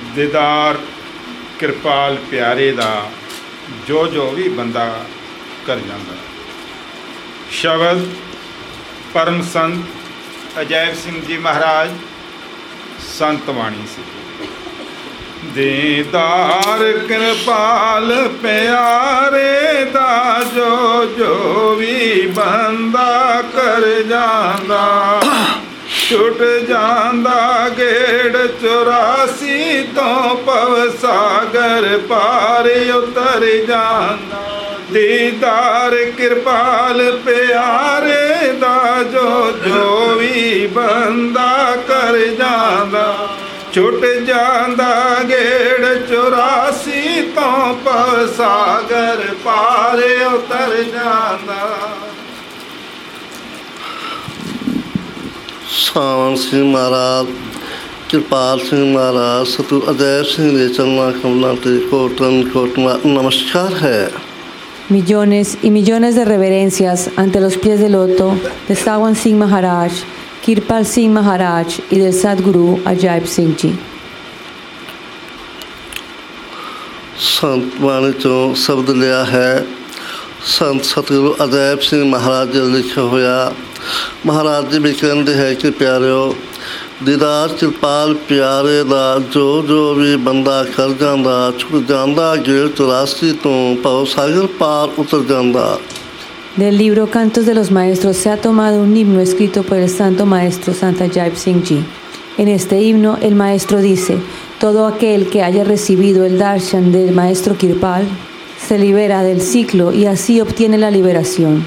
ਦੀਦਾਰ ਕਿਰਪਾਲ ਪਿਆਰੇ ਦਾ ਜੋ ਜੋ ਵੀ ਬੰਦਾ ਕਰ ਜਾਂਦਾ। ਸ਼ਬਦ ਪਰਮ ਸੰਤ ਅਜੈਬ ਸਿੰਘ ਜੀ ਮਹਾਰਾਜ ਸੰਤ ਬਾਣੀ ਸੀ। ਦੀਦਾਰ ਕਿਰਪਾਲ ਪਿਆਰੇ ਦਾ ਜੋ ਜੋ ਵੀ ਬੰਦਾ ਕਰ ਜਾਂਦਾ, ਛੁੱਟ ਜਾਂਦਾ ਗੇੜ 84 ਤੋਂ ਭਵ ਸਾਗਰ ਪਾਰ ਉਤਰ ਜਾਂਦਾ। ਦੀਦਾਰ ਕਿਰਪਾਲ ਪਿਆਰੇ ਦਾ ਜੋ ਜੋ ਵੀ ਬੰਦਾ ਕਰ ਜਾਂਦਾ, ਛੁੱਟ ਜਾਂਦਾ ਗੇੜ 84 ਤੋਂ ਭਵ ਸਾਗਰ ਪਾਰ ਉਤਰ ਜਾਂਦਾ। ਸਾਵਣ ਸਿੰਘ ਮਹਾਰਾਜ, ਕਿਰਪਾਲ ਸਿੰਘ ਮਹਾਰਾਜ, ਸਤਿਗੁਰੂ ਅਜੈਬ ਸਿੰਘ ਦੇ ਚਰਨਾਂ ਕਮਲਾਂ ਤੇ ਕੋਟਨ ਕੋਟਵਾ ਨਮਸਕਾਰ ਹੈ। Millones y millones de reverencias ante los pies del loto de Sawan Singh Maharaj, Kirpal Singh Maharaj y del Sadguru Ajaib Singh Ji। ਸੰਤ ਬਾਣੀ ਚੋਂ ਸ਼ਬਦ ਲਿਆ ਹੈ। ਸੰਤ ਸਤਿਗੁਰੂ ਅਜੈਬ ਸਿੰਘ ਮਹਾਰਾਜ ਜੀ ਲਿਖਿਆ ਹੋਇਆ। ਮਹਾਰਾਜ ਜੀ ਵੀ ਕਹਿੰਦੇ ਹੈ ਕਿ ਪਿਆਰਿਓ, ਦੀਦਾਰ ਕਿਰਪਾਲ ਪਿਆਰੇ ਦਾ ਜੋ ਜੋ ਵੀ ਬੰਦਾ ਕਰ ਜਾਂਦਾ, ਛੁੱਟ ਜਾਂਦਾ ਗੇੜ 84 ਤੋਂ ਭਵ ਸਾਗਰ ਪਾਰ ਉਤਰ ਜਾਂਦਾ। Del libro Cantos de los Maestros se ha tomado un himno escrito por el Santo Maestro Sant Ajaib Singh Ji. En este himno el maestro dice: todo aquel que haya recibido el darshan del maestro Kirpal se libera del ciclo y así obtiene la liberación।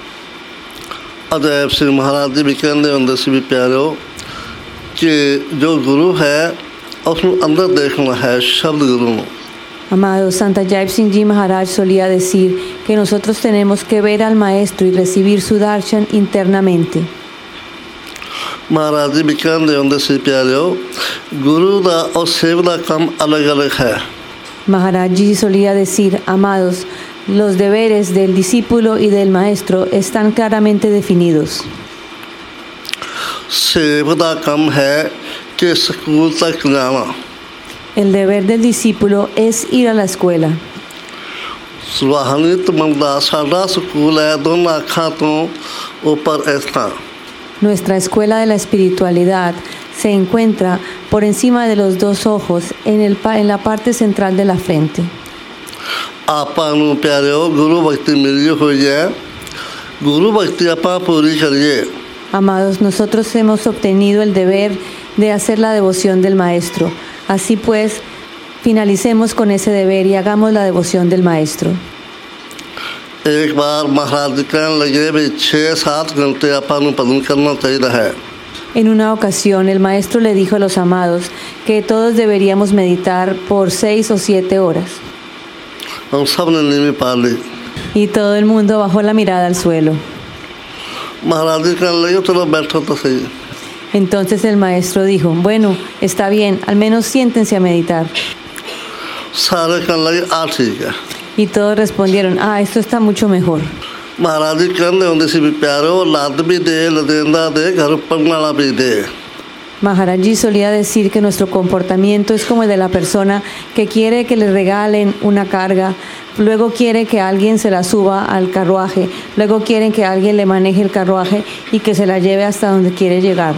Ajaib ਸਿੰਘ ਮਹਾਰਾਜ ਜੀ ਵੀ ਕਹਿੰਦੇ ਹੁੰਦੇ ਸੀ ਵੀ ਪਿਆਰਿਓ ਕਿ ਜੋ ਗੁਰੂ ਹੈ ਉਸਨੂੰ ਅੰਦਰ ਦੇਖਣਾ ਹੈ, ਸ਼ਬਦ ਗੁਰੂ ਨੂੰ। Amado, Sant Ajaib Singh Ji Maharaj solía decir que nosotros tenemos que ver al maestro y recibir su darshan internamente। Maharaj ਜੀ ਵੀ ਕਹਿੰਦੇ ਹੁੰਦੇ ਸੀ ਪਿਆਰਿਓ, ਗੁਰੂ ਦਾ ਔਰ ਸੇਵਕ ਦਾ ਕੰਮ ਅਲੱਗ-ਅਲੱਗ ਹੈ। Maharaj Ji solía decir: amados, los deberes del discípulo y del maestro están claramente definidos। ਸੇਵਕ ਦਾ ਕੰਮ ਹੈ ਕਿ ਸਕੂਲ ਤੱਕ ਜਾਣਾ। El deber del discípulo es ir a la escuela। Suhani ਧਰਮ ਦਾ ਸਾਡਾ ਸਕੂਲ ਹੈ ਦੋਨਾਂ ਅੱਖਾਂ ਤੋਂ ਉੱਪਰ ਇਸ ਤਰ੍ਹਾਂ। Nuestra escuela de la espiritualidad se encuentra por encima de los dos ojos en la parte central de la frente। ਆਪਾਂ ਨੂੰ ਪਿਆਰਿਓ ਗੁਰੂ ਭਗਤੀ ਮਿਲੀ ਹੋਈ ਹੈ, ਗੁਰੂ ਭਗਤੀ ਆਪਾਂ ਪੂਰੀ ਕਰੀਏ। Amados, nosotros hemos obtenido el deber de hacer la devoción del maestro. Así pues, finalicemos con ese deber y hagamos la devoción del maestro। एक बार महाराज जी कहने लगे भी 6-7 घंटे ਆਪਾਂ ਨੂੰ ਭਜਨ ਕਰਨਾ ਚਾਹੀਦਾ ਹੈ। En una ocasión, el maestro le dijo a los amados que todos deberíamos meditar por 6 o 7 horas। हम सब ने नीवी पा ली। Y todo el mundo bajó la mirada al suelo। महाराज जी कहने लगे चलो बैठो तो सही। Entonces el maestro dijo: bueno, está bien, al menos siéntense a meditar। सारे कहने लगे ठीक है। Y todos respondieron: esto está mucho mejor। महाराज जी कहते होंगे सी भी प्यारो लद भी दे लदेंदा दे घर पढ़ने वाला भी दे। Maharaj Ji solía decir que nuestro comportamiento es como el de la persona que quiere que le regalen una carga, luego quiere que alguien se la suba al carruaje, luego quieren que alguien le maneje el carruaje y que se la lleve hasta donde quiere llegar।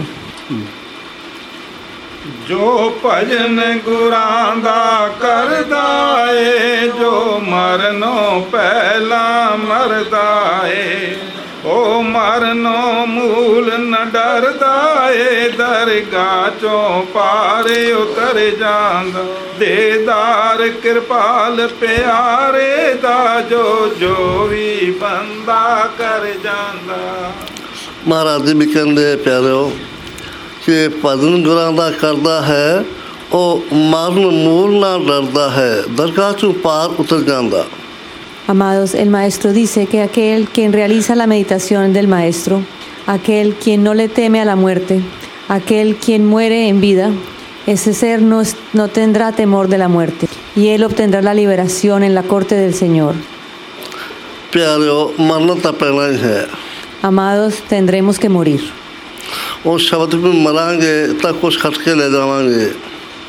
ਜੋ ਭਜਨ ਗੁਰਾਂ ਦਾ ਕਰਦਾ ਏ, ਜੋ ਮਰਨੋਂ ਪਹਿਲਾਂ ਮਰਦਾ ਏ, ਉਹ ਮਰਨੋਂ ਮੂਲ ਨ ਡਰਦਾ ਏ, ਦਰਗਾਹ ਚੋਂ ਪਾਰ ਉਤਰ ਜਾਂਦਾ। ਦੇਦਾਰ ਕਿਰਪਾਲ ਪਿਆਰੇ ਦਾ ਜੋ ਜੋ ਵੀ ਬੰਦਾ ਕਰ ਜਾਂਦਾ। ਮਹਾਰਾਜ ਜੀ ਵੀ ਕਹਿੰਦੇ ਪਿਆਰਿਓ ਕਿ ਭਜਨ ਗੁਰਾਂ ਦਾ ਕਰਦਾ ਹੈ ਉਹ ਮਰਨ ਮੂਲ ਨਾਲ ਡਰਦਾ ਹੈ, ਦਰਗਾਹ ਚੋਂ ਪਾਰ ਉਤਰ ਜਾਂਦਾ। Amados, el maestro dice que aquel quien realiza la meditación del maestro, aquel quien no le teme a la muerte, aquel quien muere en vida, ese ser no tendrá temor de la muerte y él obtendrá la liberación en la corte del Señor। प्यारियों, मरना तो पैना ही है। Amados, tendremos que morir। और शब्द में मरांगे तब कुछ खटके ले जाएंगे।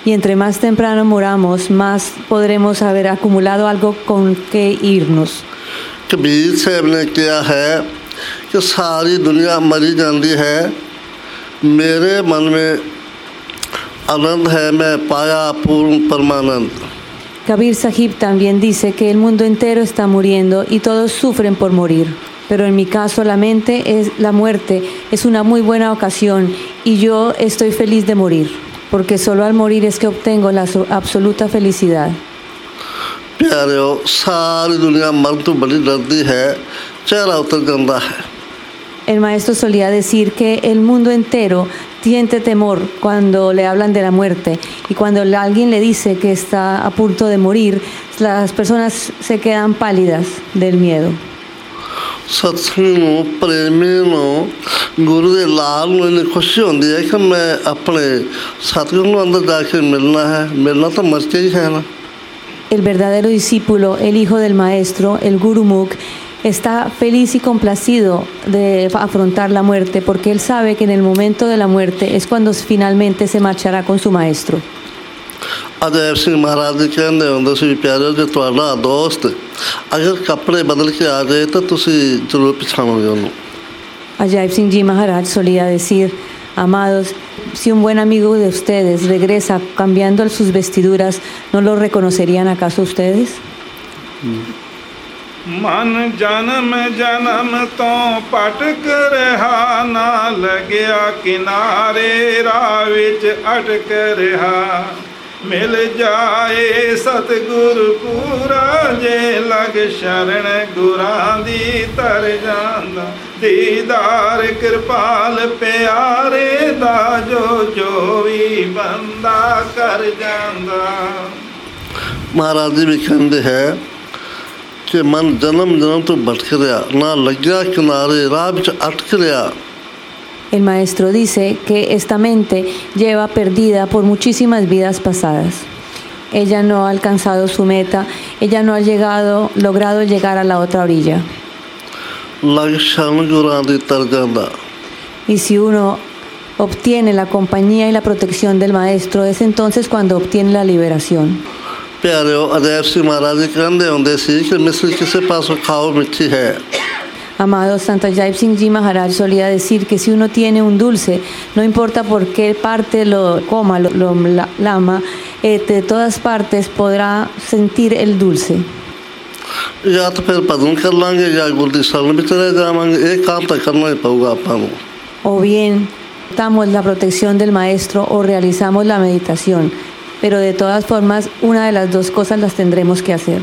Y entre más temprano muramos, más podremos haber acumulado algo con que irnos. Kabir साहब ने किया है कि सारी दुनिया मरी जाती है, मेरे मन में आनंद है, मैं पाया पूर्ण परमानंद। Kabir Sahib también dice que el mundo entero está muriendo y todos sufren por morir. Pero en mi caso la muerte es una muy buena ocasión y yo estoy feliz de morir, porque solo al morir es que obtengo la absoluta felicidad. प्यारे सारी दुनिया मर तो बड़ी डरती है, चेहरा उतर जाता है। El maestro solía decir que el mundo entero siente temor cuando le hablan de la muerte, y cuando alguien le dice que está a punto de morir, las personas se quedan pálidas del miedo. सत्संग ਨੂੰ ਪ੍ਰੇਮੀ ਨੂੰ ਗੁਰੂ ਦੇ ਲਾਲ ਨੂੰ ਇੰਨੀ ਖੁਸ਼ੀ ਹੁੰਦੀ ਹੈ ਕਿ ਮੈਂ ਆਪਣੇ ਸਤਿਗੁਰੂ ਨੂੰ ਅੰਦਰ ਜਾ ਕੇ ਮਿਲਣਾ ਤਾਂ ਮਰ ਕੇ ਹੀ ਹੈ ਨਾ। El verdadero discípulo, el hijo del maestro, el Guru Mukh, está feliz y complacido de afrontar la muerte, porque él sabe que en el momento de la muerte es cuando finalmente se marchará con su maestro. Ajay सिंह महाराज जी कहते होंगे सी प्यारे जो तुहाडा दोस्त अगर कपड़े बदल के आ जाए तो तुसी जरूर पछाणोगे उन्होंने। Ajay Singh Ji Maharaj solía decir, amados, si un buen amigo de ustedes regresa cambiando sus vestiduras, ¿no lo reconocerían acaso ustedes? मन जन्म जन्म तो पटक रहा, ना लग्या किनारे राह विच अटक रहा। मिल जाए सतगुरु पूरा जे लग शरण गुरां दी तर जांदा। दीदार कृपाल प्यारे दा जो भी बंदा कर जांदा। महाराज जी भी कहते हैं कि मन जन्म जन्म तो भटक रहा, ना लग्या किनारे राह विच अटक रहा। El maestro dice que esta mente lleva perdida por muchísimas vidas pasadas. Ella no ha alcanzado su meta, ella no ha logrado llegar a la otra orilla. Y si uno obtiene la compañía y la protección del maestro, es entonces cuando obtiene la liberación. प्यारे अजय सिंह महाराज जी कहते होंगे सी कि मिस्र किसी पासों खाओ मिठी है। Amado Santa Jai Singh Ji Maharaj solía decir que si uno tiene un dulce, no importa por qué parte lo coma, lo lama, de todas partes podrá sentir el dulce. या तो फिर भजन कर लेंगे या गुरदी शरण में चले जाएंगे, एक काम तो करना ही पड़ेगा अपन। O bien damos la protección del maestro o realizamos la meditación, pero de todas formas una de las dos cosas las tendremos que hacer.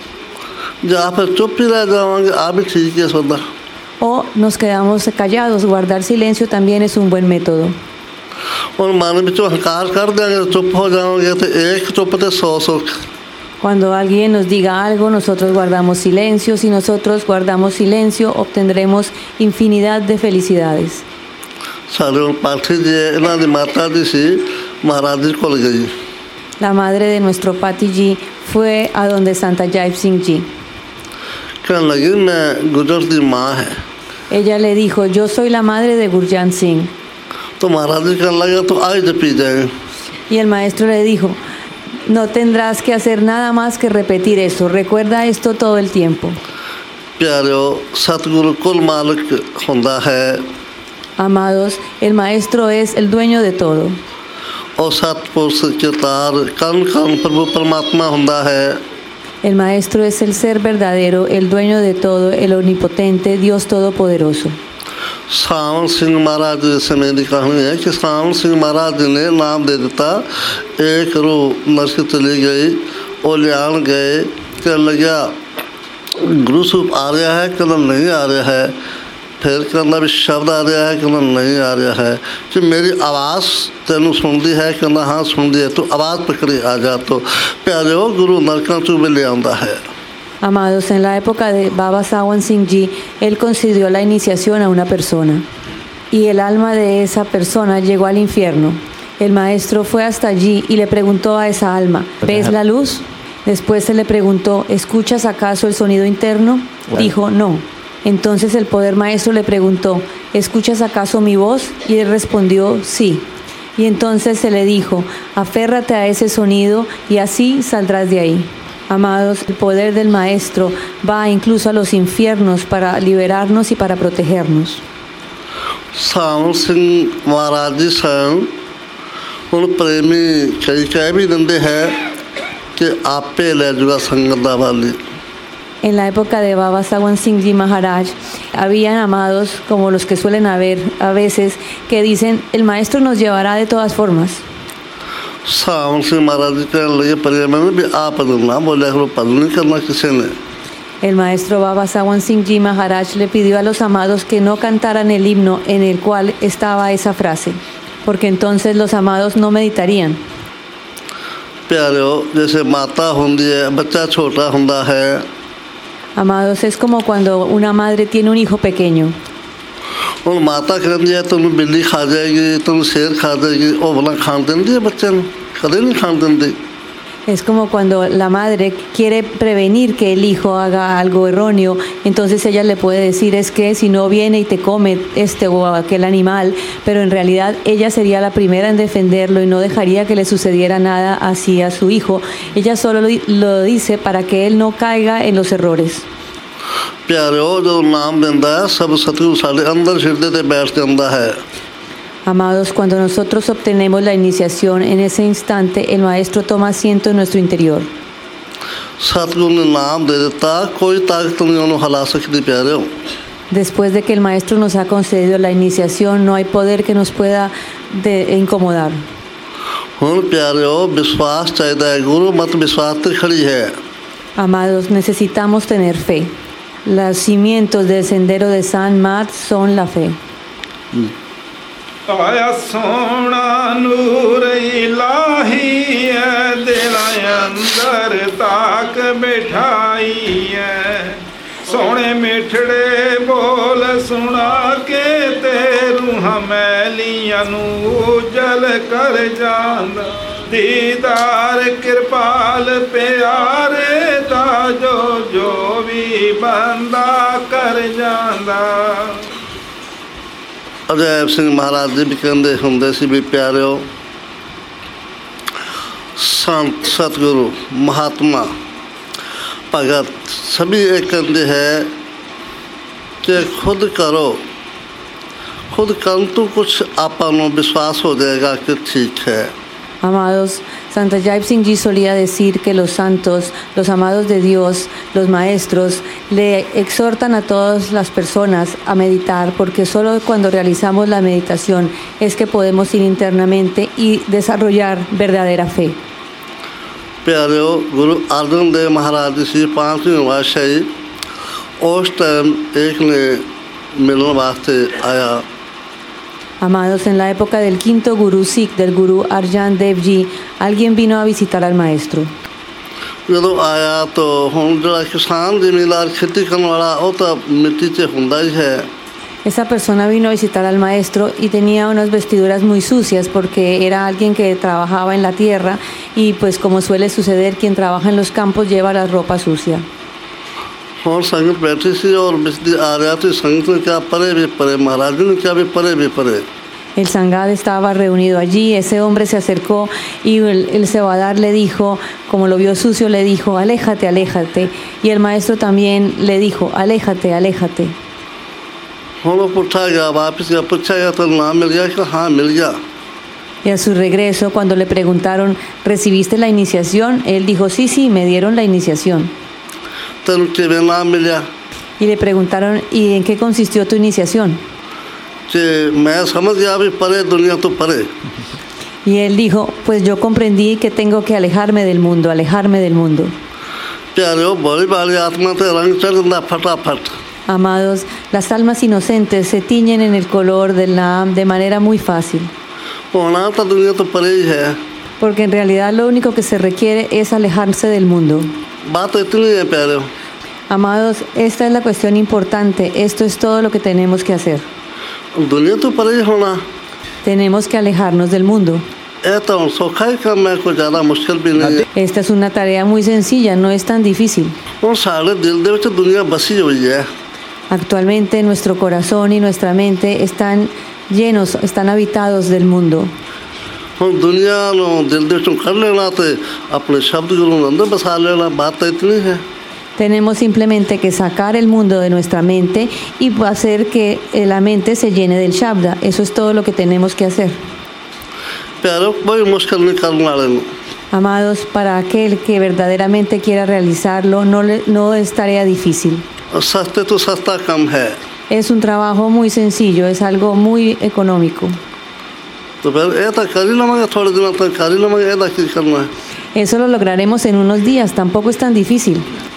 या फिर चुप ही रह जाएंगे, आप भी ठीक है सदा। O nos quedamos callados, guardar silencio también es un buen método. और माने में जो अहंकार कर देंगे चुप हो जाओगे तो एक चुप तो 100 Cuando alguien nos diga algo, nosotros guardamos silencio. Si nosotros guardamos silencio, obtendremos infinidad de felicidades. सारे पाठी जी इन्हां दी माता जी सी महाराज जी कोल गई। La madre de nuestro Pati Ji fue a donde Santa Jai Singh Ji. कहने लगी मैं गुजर दी माँ है। Ella le dijo, yo soy la madre de Gurjan Singh. तो महाराज जी कहने लगे तो आज जपी जाए। Y el maestro le dijo, no tendrás que hacer nada más que repetir eso. Recuerda esto todo el tiempo. प्यारे सतगुरु कुल मालिक हुंदा है। Amados, el maestro es el dueño de todo. और सतपुरुष किरदार कन कन प्रभु परमात्मा हुंदा है। El maestro es el ser verdadero, el dueño de todo, el omnipotente, Dios todopoderoso. सावन सिंह महाराज समय की कहानी है कि सावन सिंह महाराज ने नाम दे दिता। एक रूह नरक चली गई और लियान गए, कहने लगा गुरु स्वरूप आ रहा है, कहना नहीं आ रहा है। फिर कहना भी शब्द आ रहा है, कहना नहीं आ रहा है। कि मेरी आवाज़ तेनू सुनती है, कहना हाँ सुनती है। तो आवाज़ पकड़ी आ जा तो प्यारे हो गुरु नरकों चूबे ले आता है। Amados, en la época de Baba Sawan Singh Ji, él concedió la iniciación a una persona y el alma de esa persona llegó al infierno. El maestro fue hasta allí y le preguntó a esa alma, ¿ves la luz? Después se le preguntó, ¿escuchas acaso el sonido interno? Dijo, no. Entonces el poder maestro le preguntó, ¿escuchas acaso mi voz? Y él respondió, sí. Y entonces se le dijo, aférrate a ese sonido y así saldrás de ahí. Amados, el poder del Maestro va incluso a los infiernos para liberarnos y para protegernos. सावन सिंह महाराज जी स्वयं उन प्रेमी कई कह भी देंगे हैं कि आपे ले जुआ संगदा वाली. En la época de Baba Sawan Singh Ji Maharaj, habían amados como los que suelen haber a veces que dicen, el Maestro nos llevará de todas formas. सावन सिंह महाराज जी कहने लगे प्रेमी भी आप पढ़ना बोले पढ़ नहीं करना किसी ने. El maestro Baba Sawan Singh Ji Maharaj le pidió a los amados que no cantaran el himno en el cual estaba esa frase, porque entonces los amados no meditarían. प्यारो जैसे माता होती है बच्चा छोटा होता है. Amados, es como cuando una madre tiene un hijo pequeño. और माता कहती है तुम बिल्ली खा जाएगी तुम शेर खा जाएगी वो भला खान देंदी है बच्चे ने कदे नहीं खान देंदी. Es como cuando la madre quiere prevenir que el hijo haga algo erróneo, entonces ella le puede decir es que si no viene y te come este o aquel animal, pero en realidad ella sería la primera en defenderlo y no dejaría que le sucediera nada así a su hijo. Ella solo lo dice para que él no caiga en los errores. प्यारो जो नाम देंदा है सब सतगुरु साडे अंदर सिरदे ते बैठ जांदा है. Amados, cuando nosotros obtenemos la iniciación, en ese instante el Maestro toma asiento en nuestro interior. सतगुरु ने नाम दे देता कोई ताकत नहीं उन्हें हिला सकती प्यारो. Después de que el Maestro nos ha concedido la iniciación, no hay poder que nos pueda incomodar. हुण प्यारो विश्वास चाहिए है गुरु मत विश्वास ते खड़ी है. Amados, necesitamos tener fe. Los cimientos del sendero de San Mat son la fe. आया सोना नूर इलाही है दिल अंदर ताक बिठाई है सोने मिठड़े बोल सुना के तेरू हमैलियां नू जल कर जांदा दीदार कृपाल प्यारे दा जो जो भी बंदा कर जांदा. अजैब सिंह महाराज जी भी कहते होंगे सी भी प्यारो संत सतगुरु महात्मा भगत सभी ये कहते हैं कि खुद करो खुद कर तो कुछ आपा विश्वास हो जाएगा कि ठीक है. Amados, Santa Jaip Singh Ji solía decir que los santos, los amados de Dios, los maestros, le exhortan a todas las personas a meditar, porque solo cuando realizamos la meditación es que podemos ir internamente y desarrollar verdadera fe. प्यारो गुरु अर्जन देव महाराज जी से 5वीं वर्षई उस टाइम एक ने मिलने वास्ते आया. Amados, en la época del quinto Guru Sikh, del Guru Arjan Dev Ji, alguien vino a visitar al maestro. ਜਦੋਂ ਆਇਆ तो ਹੁਣ ਜਿਹੜਾ ਕਿਸਾਨ ਜ਼ਿਮੀਂਦਾਰ खेती करने वाला ਉਹ ਤਾਂ ਮਿੱਟੀ 'ਚ ਹੁੰਦਾ ਹੀ ਹੈ. Esa persona vino a visitar al maestro y tenía unas vestiduras muy sucias porque era alguien que trabajaba en la tierra y pues como suele suceder, quien trabaja en los campos lleva la ropa sucia. और संगत बैठी सी और बिजली आ रहा थी संगत ने क्या परे भी परे महाराज ने क्या भी परे. El Sangad estaba reunido allí, ese hombre se acercó y el Sebadar le dijo, como lo vio sucio, le dijo, aléjate, aléjate. Y el maestro también le dijo, aléjate, aléjate. पूछा गया वापस गया पूछा गया तो नाम मिल गया कि हाँ मिल गया. Y a su regreso, cuando le preguntaron, ¿recibiste la iniciación? Él dijo, sí, me dieron la iniciación. तेन किवें नाम मिलिया. Y le preguntaron, ¿y en qué consistió tu iniciación? कि मैं समझ गया भी परे दुनिया तो परे. Y él dijo, pues yo comprendí que tengo que alejarme del mundo, alejarme del mundo. प्यारो बड़ी बड़ी आत्मा ते रंग चढ़ जाता फटाफट. Amados, las almas inocentes se tiñen en el color del Naam de manera muy fácil. होना तो दुनिया तो परे ही है. Porque en realidad lo único que se requiere es alejarse del mundo. बात इतनी है प्यारो. Amados, esta es la cuestión importante. Esto es todo lo que tenemos que hacer. दुनिया तो परे ही होना. Tenemos que alejarnos del mundo. तो सौखा ही काम है कोई ज़्यादा मुश्किल भी नहीं है. Esta es una tarea muy sencilla, no es tan difícil. और सारे दिल दे विच दुनिया बसी हुई है. Actualmente nuestro corazón y nuestra mente están llenos, están habitados del mundo. ਹੁਣ ਦੁਨੀਆ ਨੂੰ ਦਿਲ ਦੇ ਵਿੱਚੋਂ ਕੱਢ ਲੈਣਾ ਤੇ ਆਪਣੇ ਸ਼ਬਦ ਗੁਰੂ ਨੂੰ ਅੰਦਰ ਬਸਾ ਲੈਣਾ, ਬਾਤ ਤਾਂ ਇਤਨੀ ਹੈ। Tenemos simplemente que sacar el mundo de nuestra mente y hacer que la mente se llene del Shabda. Eso es todo lo que tenemos que hacer. ਪਿਆਰੋ ਕੋਈ ਮੁਸ਼ਕਲ ਨਹੀਂ ਕਰਨ ਵਾਲੇ ਨੂੰ। Amados, para aquel que verdaderamente quiera realizarlo, no es tarea difícil. ਸਸਤੇ ਤੋਂ ਸਸਤਾ ਕੰਮ ਹੈ। Es un trabajo muy sencillo, es algo muy económico. तो फिर ये तो कर ही लवांगे, थोड़े दिनों तक कर ही लवांगे, ये तो करना है। Eso lo lograremos en unos días, tampoco es tan difícil.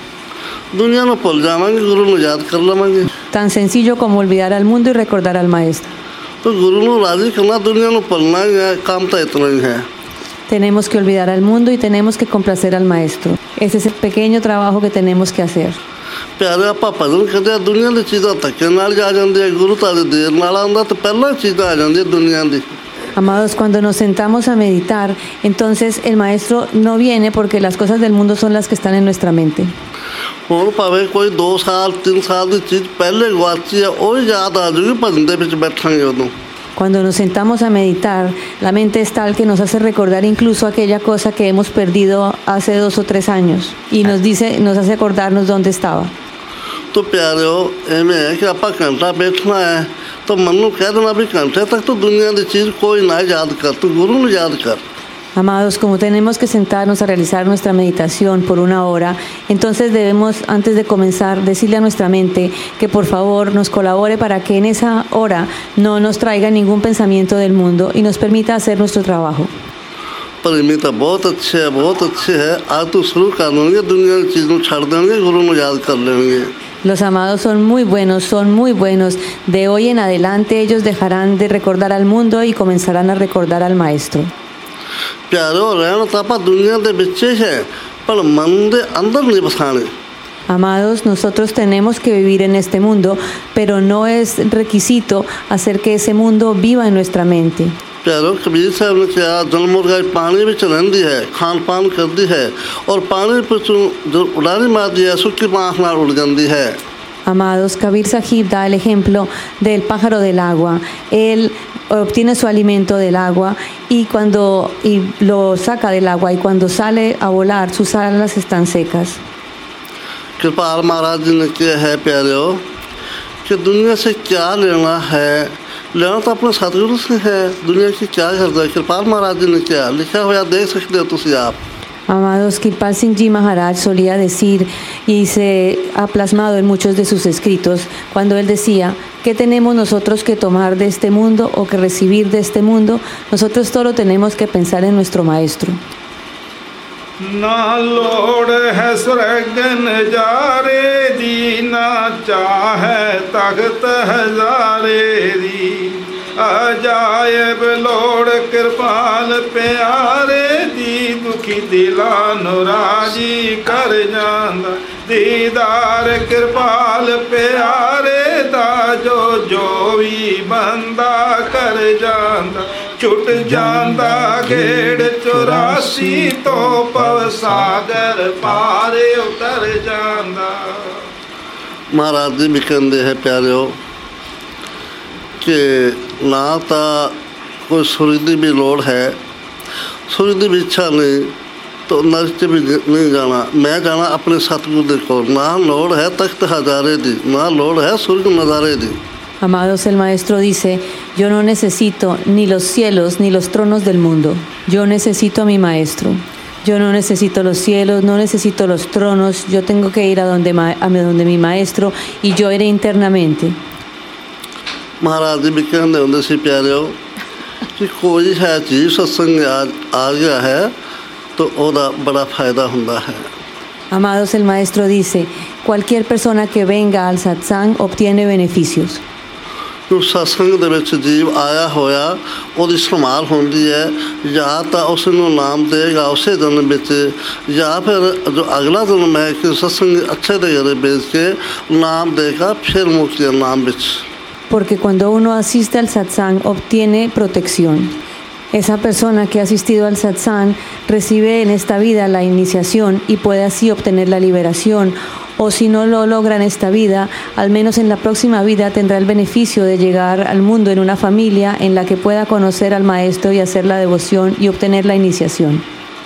दुनिया में भूल जावांगे, गुरु को याद कर लवांगे। Tan sencillo como olvidar al mundo y recordar al Maestro. तो गुरु को राजी करना, दुनिया में भूलना ही है, काम तो इतना ही है। Tenemos que olvidar al mundo y tenemos que complacer al Maestro. Ese es el pequeño trabajo que tenemos que hacer. प्यारे आप भजन करते दुनिया की चीज़ां धक्के नाल आ जाती है, गुरु तारी देर नाल आंदा तो पहला चीज़ां आ जाती दुनिया की। Amados, cuando nos sentamos a meditar, entonces el Maestro no viene porque las cosas del mundo son las que están en nuestra mente. ਹੁਣ ਭਾਵੇਂ ਕੋਈ 2 ਸਾਲ 3 ਸਾਲ ਦੀ ਚੀਜ਼ ਪਹਿਲੇ ਗਵਾਚੀ ਹੈ, ਉਹ ਯਾਦ ਆ ਜਾਊਗੀ ਭਜਨ ਦੇ ਵਿੱਚ ਬੈਠਾਂਗੇ ਉਦੋਂ। Cuando nos sentamos a meditar, la mente es tal que nos hace recordar incluso aquella cosa que hemos perdido hace 2 o 3 años y nos hace acordarnos dónde estaba. तो प्यारो एवं है कि आप घंटा बैठना है तो मन को कह देना भी घंटे तक तो दुनिया की चीज़ कोई ना याद कर, तू गुरु ने याद कर। Amados, como tenemos que sentarnos a realizar nuestra meditación por 1 hora, entonces debemos, antes de comenzar, decirle a nuestra mente que por favor nos colabore para que en esa hora no nos traiga ningún pensamiento del mundo y nos permita hacer nuestro trabajo. परिमिता बहुत अच्छे है, बहुत अच्छे है। आज तो शुरू कर देंगे, दुनिया की चीज़ों छाड़ देंगे, गुरु को याद कर लेंगे। Los amados son muy buenos. De hoy en adelante ellos dejarán de recordar al mundo y comenzarán a recordar al Maestro. प्यारो रहना तो आप दुनिया के बिचे है, पर मन के अंदर नहीं बसाने। Amados, nosotros tenemos que vivir en este mundo, pero no es requisito hacer que ese mundo viva en nuestra mente. प्यारो कबीर साहब ने कहा जलमुर्गा पानी में रहती है, खान पान करती है और पानी पर जो उड़ानी मारती है सुखी आँख नाल उड़ जाती है। Amados, Kabir Sahib da el ejemplo del pájaro del agua. Él obtiene su alimento del agua y lo saca del agua y cuando sale a volar sus alas están secas. कृपाल महाराज जी ने कहा है प्यारो कि दुनिया से क्या लेना है, लेना तो अपने सतगुरु से है, दुनिया की क्या करता है। कृपाल महाराज जी ने क्या लिखा हुआ देख सकते हो तुम आप। Amados, Kirpal Singh Ji Maharaj solía decir y se ha plasmado en muchos de sus escritos cuando él decía, ¿qué tenemos nosotros que tomar de este mundo o que recibir de este mundo? Nosotros solo tenemos que pensar en nuestro Maestro. ना लोड़ है स्वर्ग नजारे दी, ना चाहे तख्त हजारे दी, अजायब लोड़ कृपाल प्यारे दी, दुखी दिला नुराजी कर जांदा, दीदार कृपाल प्यारे दा, जो भी बंदा कर जांदा, छुट जांदा गेड़ 84 तो पव सागर पारे उतर जांदा। महाराज जी भी कहते हैं प्यारो कि ना तो कोई सूर्य की भी लोड़ है, सूर्य की भी इच्छा नहीं तो नरक भी नहीं जाना, मैं जाना अपने सतगुरु को। ना लोड़ है तख्त हजारे दी, ना लोड़ है स्वर्ग नजारे दी। Amados, el Maestro dice, yo no necesito ni los cielos ni los tronos del mundo, yo necesito a mi Maestro. Yo no necesito los cielos, no necesito los tronos, yo tengo que ir a donde mi Maestro y yo iré internamente. महाराज जी भी कहते होंगे सी प्यारे कि कोई है चीज सत्संग आ गया है तो ओदा बड़ा फायदा होता है। Amados, el Maestro dice, cualquier persona que venga al satsang obtiene beneficios. जो सत्संग दे विच जीव आया होया ओदी संभाल होंदी है, या तो उसनू नाम देगा उसे जन्म विच, या फिर जो अगला जन्म है कि सत्संग अच्छे तरीके बेच के नाम देगा फिर मुक्ति नाम विच। Porque cuando uno asiste al satsang obtiene protección. Esa persona que ha asistido al satsang recibe en esta vida la iniciación y puede así obtener la liberación, o si no lo logra en esta vida, al menos en la próxima vida tendrá el beneficio de llegar al mundo en una familia en la que pueda conocer al maestro y hacer la devoción y obtener la iniciación.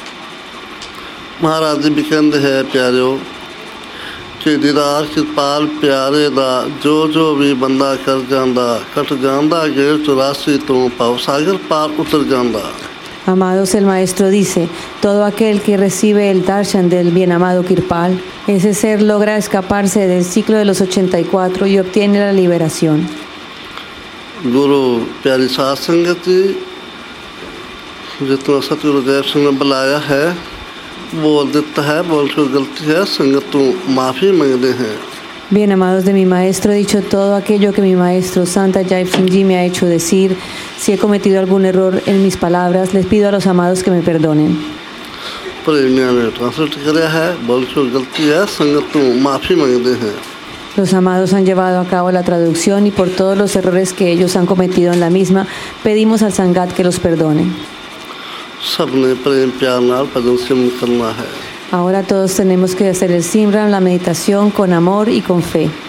महाराज जी भी कहते हैं प्यारियों कि दीदार कृपाल प्यारे दा जो भी बंदा कर जांदा कट जांदा गे 84 तो भवसागर पार उतर जांदा. Amados, el maestro dice, todo aquel que recibe el darshan del bien amado Kirpal, ese ser logra escaparse del ciclo de los 84 y obtiene la liberación. गुरु प्यारी साध संगत जी जितना सतगुरु देव सिंह ने बुलाया है बोल देता है, बोल कोई गलती है संगत तो माफ़ी मांगते हैं. Bien, amados de mi maestro, he dicho todo aquello que mi maestro Santa Jaip Singh Ji me ha hecho decir. Si he cometido algún error en mis palabras, les pido a los amados que me perdonen. प्रेमिया ने ट्रांसलेट किया है, बोल कोई गलती है संगत तो माफ़ी मांगते हैं. Los amados han llevado a cabo la traducción y por todos los errores que ellos han cometido en la misma, pedimos al Sangat que los perdone. सबने प्रेम प्यार नाल भजन सिमरन करना है. Ahora todos tenemos que hacer el Simran, la meditación con amor y con fe.